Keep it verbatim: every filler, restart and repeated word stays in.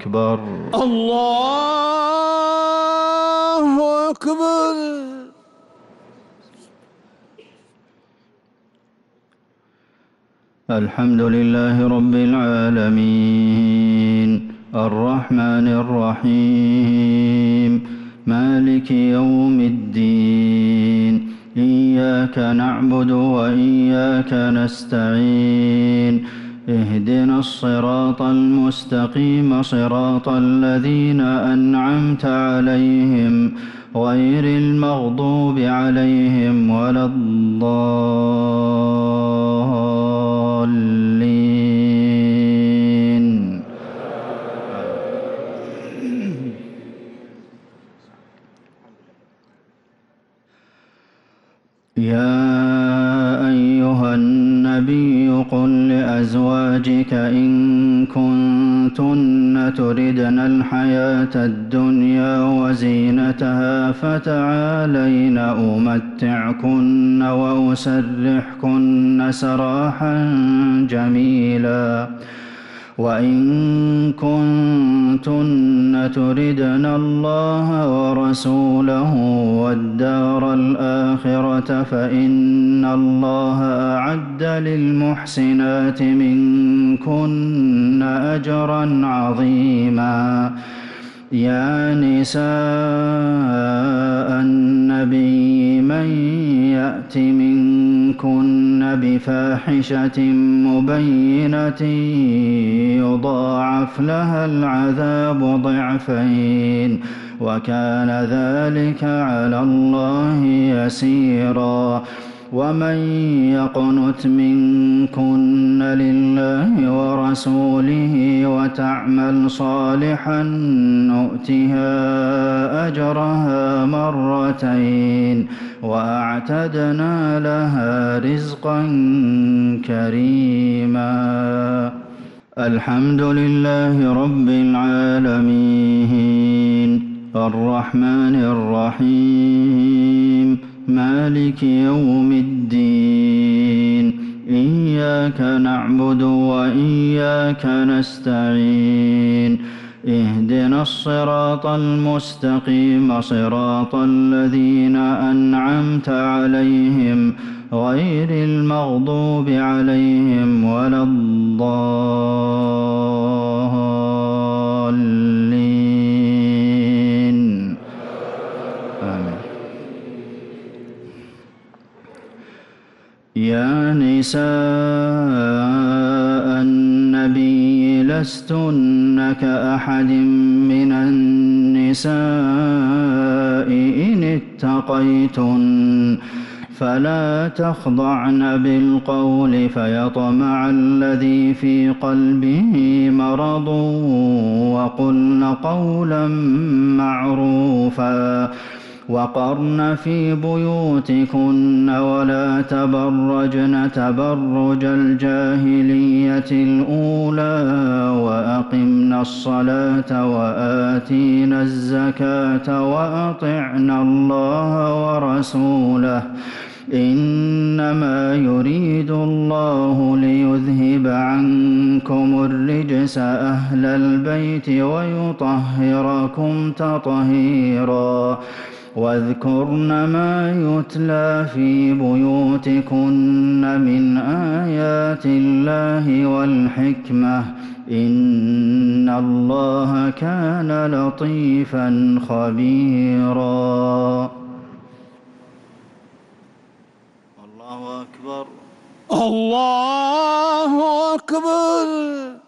أكبر. الله أكبر. الحمد لله رب العالمين الرحمن الرحيم مالك يوم الدين إياك نعبد وإياك نستعين اهدنا الصراط المستقيم صراط الذين أنعمت عليهم غير المغضوب عليهم ولا الضالين. يا أيها النبي قل لأزواجك إن كنتن تردن الحياة الدنيا وزينتها فتعالين أمتعكن وأسرحكن سراحا جميلا وإن كنتن تردن الله ورسوله والدار الآخرة فإن الله أعد للمحسنات منكن أجرا عظيما. يا نساء النبي من يأت منكن بفاحشة مبينة يضاعف لها العذاب ضعفين وكان ذلك على الله يسيرا. ومن يقنت منكن لله ورسوله وتعمل صالحا نؤتها أجرها مرتين وأعتدنا لها رزقا كريما. الحمد لله رب العالمين الرحمن الرحيم مالك يوم الدين إياك نعبد وإياك نستعين اهدنا الصراط المستقيم صراط الذين أنعمت عليهم غير المغضوب عليهم ولا الضالين. آمين. يا نساء النبي لستن كأحد من النساء إن اتقيتن فلا تخضعن بالقول فيطمع الذي في قلبه مرض وقلن قولا معروفا وقرن في بيوتكن ولا تبرجن تبرج الجاهلية الأولى وأقمن الصلاة وآتينا الزكاة وأطعنا الله ورسوله إنما يريد الله ليذهب عنكم الرجس أهل البيت ويطهركم تطهيرا. واذكرن ما يتلى في بيوتكن من آيات الله والحكمة إن الله كان لطيفا خبيرا. الله أكبر. الله أكبر.